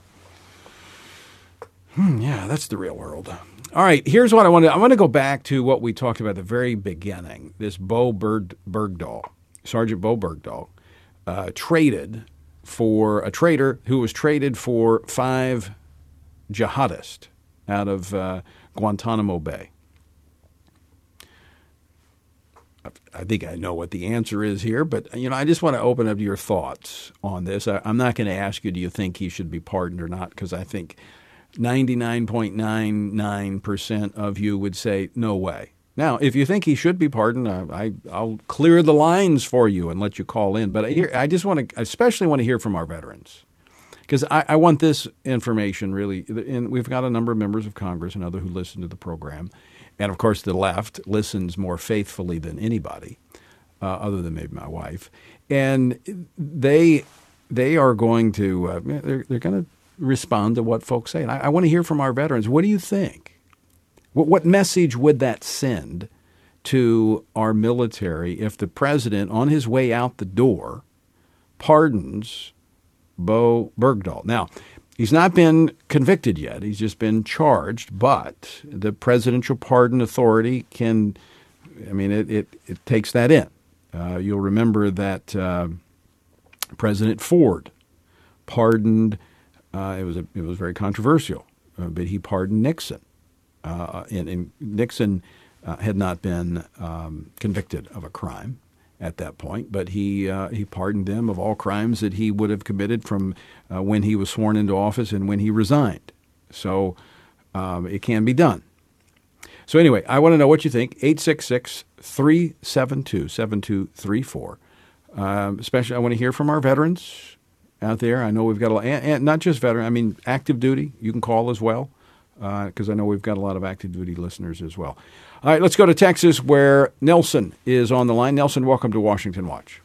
Hmm, yeah, that's the real world. All right, here's what I want to. I want to go back to what we talked about at the very beginning. This Bo Berg, Bergdahl, Sergeant Bo Bergdahl, uh, traded for a trader who was traded for five jihadists out of uh, Guantanamo Bay. I think I know what the answer is here, but you know, I just want to open up your thoughts on this. I, I'm not going to ask you, do you think he should be pardoned or not? Because I think ninety-nine point nine nine percent of you would say no way. Now, if you think he should be pardoned, I, I'll clear the lines for you and let you call in. But I, I just want to, especially want to hear from our veterans, because I, I want this information really. And we've got a number of members of Congress and other who listen to the program, and of course the left listens more faithfully than anybody, uh, other than maybe my wife, and they they are going to uh, they're they're going to respond to what folks say. And I, I want to hear from our veterans. What do you think? What, what message would that send to our military if the president, on his way out the door, pardons Bo Bergdahl? Now, he's not been convicted yet. He's just been charged. But the Presidential Pardon Authority can, I mean, it, it, it takes that in. Uh, you'll remember that uh, President Ford pardoned Uh, it was a, it was very controversial, uh, but he pardoned Nixon, uh, and, and Nixon uh, had not been um, convicted of a crime at that point, but he uh, he pardoned them of all crimes that he would have committed from uh, when he was sworn into office and when he resigned. So um, it can be done. So anyway, I want to know what you think. eight six six, three seven two, seven two three four. Um, especially, I want to hear from our veterans out there. I know we've got a lot, and, and not just veteran, I mean active duty. You can call as well, because uh, I know we've got a lot of active duty listeners as well. All right, let's go to Texas, where Nelson is on the line. Nelson, welcome to Washington Watch.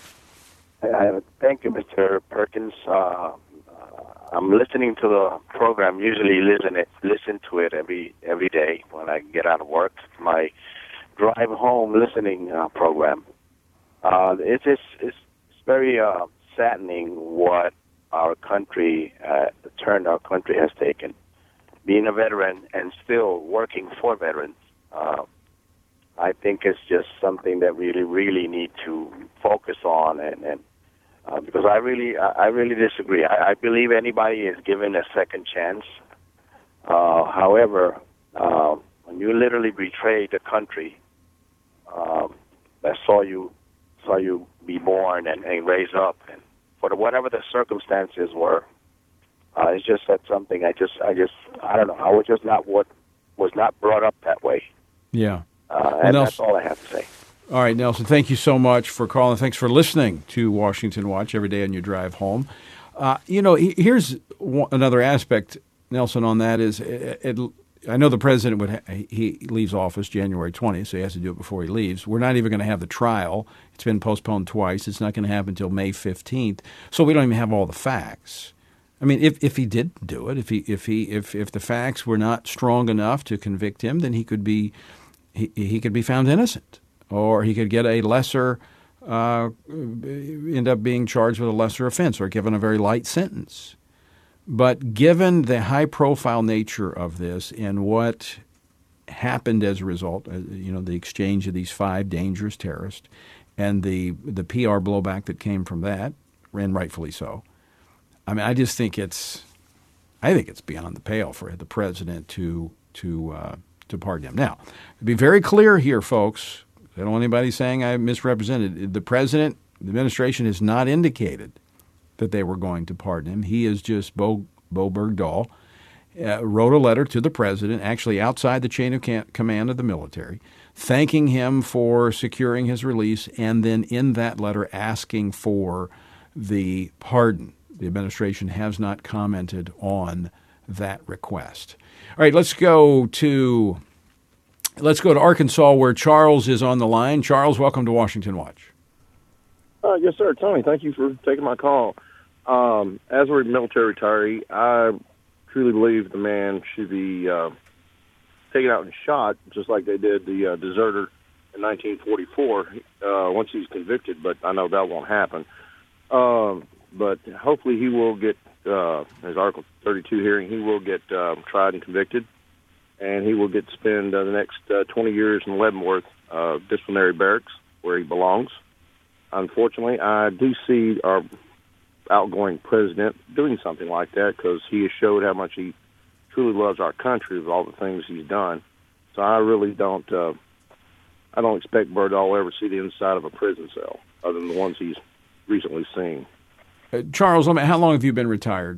I, thank you, Mister Perkins. Uh, I'm listening to the program. Usually, listen it, listen to it every every day when I get out of work. My drive home listening uh, program. Uh, it's it's it's very uh, saddening what our country, uh, the turn our country has taken. Being a veteran and still working for veterans, uh, I think it's just something that we really, really need to focus on. And, and uh, because I really, I really disagree. I, I believe anybody is given a second chance. Uh, however, uh, when you literally betray the country uh, that saw you, saw you be born and, and raised up, and for whatever the circumstances were. Uh, it's just that something I just, I just, I don't know. I was just not what was not brought up that way. Yeah. Uh, Well, and Nelson- that's all I have to say. All right, Nelson, thank you so much for calling. Thanks for listening to Washington Watch every day on your drive home. Uh, you know, he- here's one, another aspect, Nelson, on that is it, it, I know the president would ha- he leaves office January twentieth, so he has to do it before he leaves. We're not even going to have the trial. It's been postponed twice. It's not going to happen until May fifteenth, so we don't even have all the facts. I mean, if, if he did do it, if he if he if, if the facts were not strong enough to convict him, then he could be he, he could be found innocent. Or he could get a lesser, uh, end up being charged with a lesser offense or given a very light sentence. But given the high-profile nature of this and what happened as a result, uh, you know, the exchange of these five dangerous terrorists and the the P R blowback that came from that, and rightfully so, I mean, I just think it's, I think it's beyond the pale for the president to to uh, to pardon him. Now, to be very clear here, folks. I don't want anybody saying I misrepresented. The president, the administration has not indicated that they were going to pardon him. He is just, Bo, Bo Bergdahl, uh, wrote a letter to the president, actually outside the chain of can- command of the military, thanking him for securing his release, and then in that letter asking for the pardon. The administration has not commented on that request. All right, let's go to... Let's go to Arkansas, where Charles is on the line. Charles, welcome to Washington Watch. Uh, yes, sir. Tony, thank you for taking my call. Um, as a military retiree, I truly believe the man should be uh, taken out and shot, just like they did the uh, deserter in nineteen forty-four, uh, once he's convicted, but I know that won't happen. Um, but hopefully he will get, uh, his Article thirty-two hearing, he will get uh, tried and convicted. And he will get to spend uh, the next uh, twenty years in Leavenworth uh, disciplinary barracks, where he belongs. Unfortunately, I do see our outgoing president doing something like that, because he has showed how much he truly loves our country with all the things he's done. So I really don't, uh, I don't expect Bergdahl will ever see the inside of a prison cell, other than the ones he's recently seen. Uh, Charles, let me- how long have you been retired?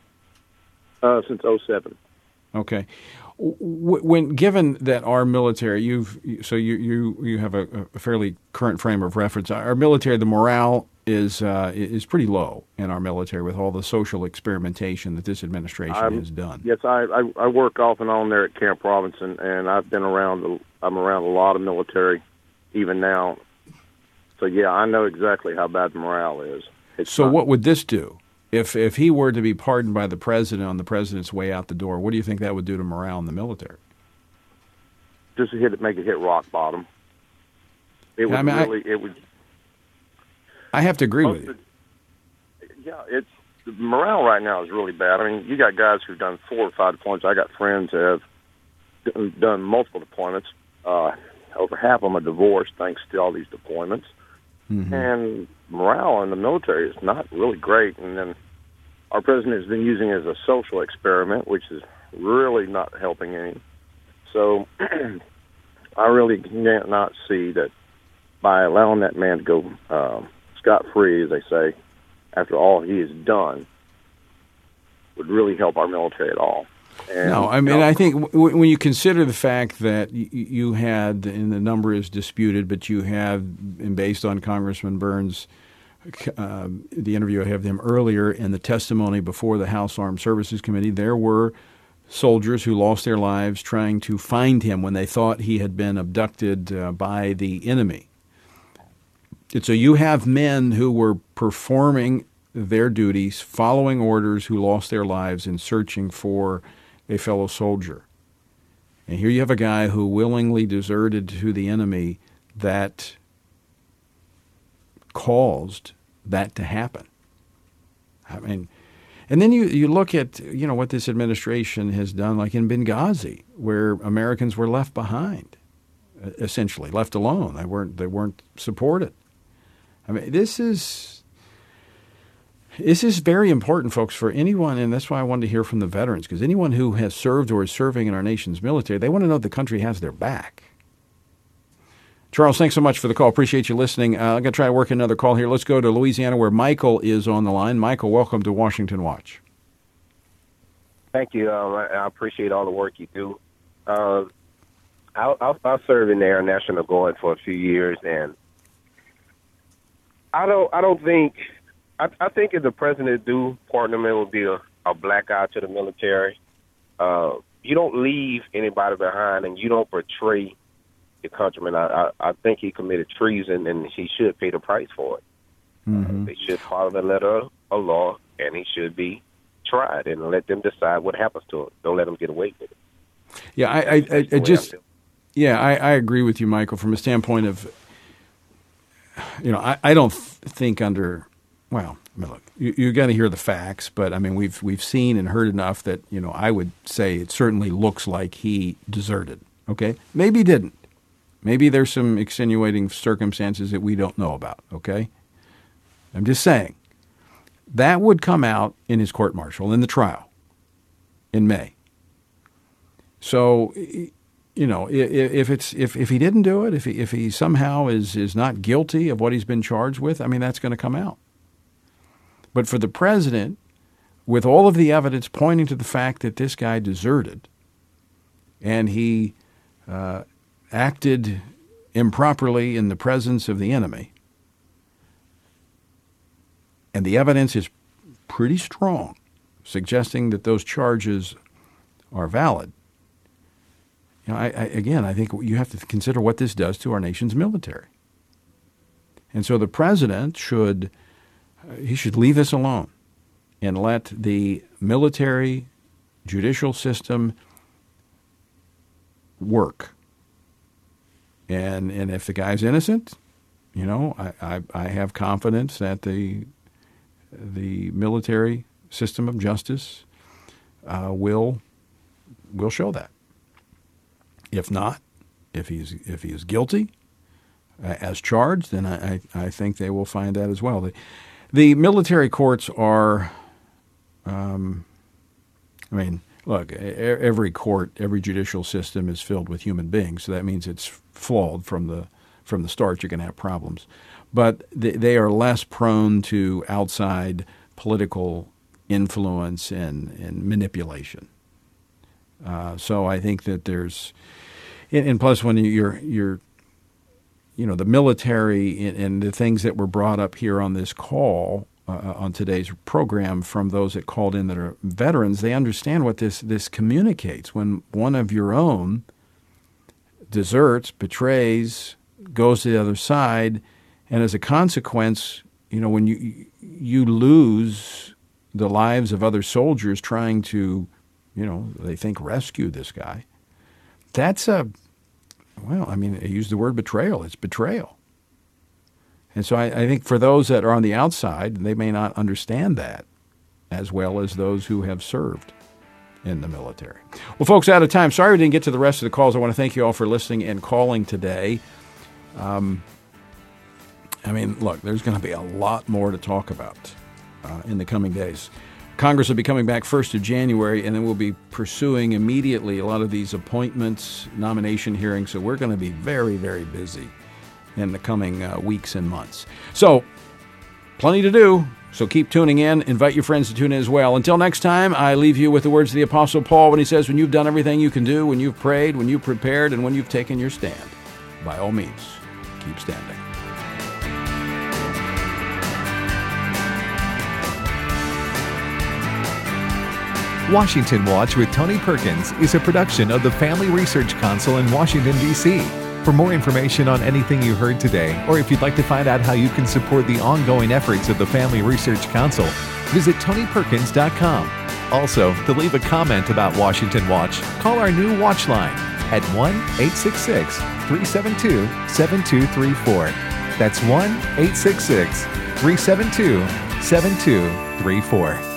Uh, since oh seven. Okay. When given that our military, you've so you you you have a, a fairly current frame of reference. Our military, the morale is uh, is pretty low in our military with all the social experimentation that this administration I'm, has done. Yes, I, I I work off and on there at Camp Robinson, and I've been around. The, I'm around a lot of military, even now. So yeah, I know exactly how bad the morale is. It's So not, what would this do? If if he were to be pardoned by the president on the president's way out the door, what do you think that would do to morale in the military? just hit it, make it hit rock bottom. It would I mean, really. I, it would. I have to agree with you. Yeah, it's the morale right now is really bad. I mean, you got guys who've done four or five deployments. I got friends that have d- done multiple deployments. Uh, over half of them are divorced thanks to all these deployments. Mm-hmm. And morale in the military is not really great. And then our president has been using it as a social experiment, which is really not helping any. So I really cannot see that by allowing that man to go um, scot-free, as they say, after all he has done, would really help our military at all. And, no, I mean, you know, I think w- when you consider the fact that y- you had, and the number is disputed, but you have, and based on Congressman Burns, uh, the interview I had with him earlier, and the testimony before the House Armed Services Committee, there were soldiers who lost their lives trying to find him when they thought he had been abducted uh, by the enemy. And so you have men who were performing their duties, following orders, who lost their lives in searching for a fellow soldier. And here you have a guy who willingly deserted to the enemy that caused that to happen. I mean, and then you, you look at, you know, what this administration has done, like in Benghazi, where Americans were left behind, essentially, left alone. They weren't, they weren't supported. I mean, this is... This is very important, folks, for anyone, and that's why I wanted to hear from the veterans, because anyone who has served or is serving in our nation's military, they want to know the country has their back. Charles, thanks so much for the call. Appreciate you listening. Uh, I'm going to try to work another call here. Let's go to Louisiana where Michael is on the line. Michael, welcome to Washington Watch. Thank you. Um, I, I appreciate all the work you do. Uh, I, I, I served in the Air National Guard for a few years, and I don't. I don't think. I, I think if the president do pardon him, it would be a, a black eye to the military. Uh, you don't leave anybody behind, and you don't betray your countrymen. I, I, I think he committed treason, and he should pay the price for it. Mm-hmm. Uh, they should follow the letter of law, and he should be tried and let them decide what happens to him. Don't let them get away with it. Yeah, I, I, I, I just, yeah, I, I agree with you, Michael, from a standpoint of, you know, I, I don't th- think under, well, I mean, look, you, you got to hear the facts, but I mean, we've we've seen and heard enough that, you know, I would say it certainly looks like he deserted. Okay, maybe he didn't. Maybe there's some extenuating circumstances that we don't know about. Okay, I'm just saying. That would come out in his court-martial, in the trial, in May. So, you know, if it's if, if he didn't do it, if he if he somehow is is not guilty of what he's been charged with, I mean, that's going to come out. But for the president, with all of the evidence pointing to the fact that this guy deserted, and he uh, acted improperly in the presence of the enemy, and the evidence is pretty strong, suggesting that those charges are valid. You know, I, I, again, I think you have to consider what this does to our nation's military. And so the president should, uh, he should leave this alone and let the military judicial system work. And and if the guy's innocent, you know, I, I, I have confidence that the the military system of justice uh, will will show that. If not, if he's if he is guilty uh, as charged, then I, I, I think they will find that as well. The, the military courts are, um, I mean, look, every court, every judicial system is filled with human beings, so that means it's flawed from the from the start. You're going to have problems. But they, they are less prone to outside political influence and, and manipulation. Uh, so I think that there's, and, and plus when you're you're, you know, the military and, and the things that were brought up here on this call uh, on today's program from those that called in that are veterans, they understand what this this communicates when one of your own deserts, betrays, goes to the other side. And as a consequence, you know, when you you lose the lives of other soldiers trying to, you know, they think rescue this guy, that's a, well, I mean, I use the word betrayal. It's betrayal. And so I, I think for those that are on the outside, they may not understand that as well as those who have served in the military. Well, folks, out of time. Sorry we didn't get to the rest of the calls. I want to thank you all for listening and calling today. Um, I mean, look, there's going to be a lot more to talk about uh, in the coming days. Congress will be coming back first of January, and then we'll be pursuing immediately a lot of these appointments, nomination hearings. So we're going to be very, very busy in the coming uh, weeks and months. So plenty to do. So keep tuning in. Invite your friends to tune in as well. Until next time, I leave you with the words of the Apostle Paul when he says, when you've done everything you can do, when you've prayed, when you've prepared, and when you've taken your stand, by all means, keep standing. Washington Watch with Tony Perkins is a production of the Family Research Council in Washington, D C For more information on anything you heard today, or if you'd like to find out how you can support the ongoing efforts of the Family Research Council, visit tony perkins dot com. Also, to leave a comment about Washington Watch, call our new Watch line at one eight six six, three seven two, seven two three four. That's one eight six six, three seven two, seven two three four.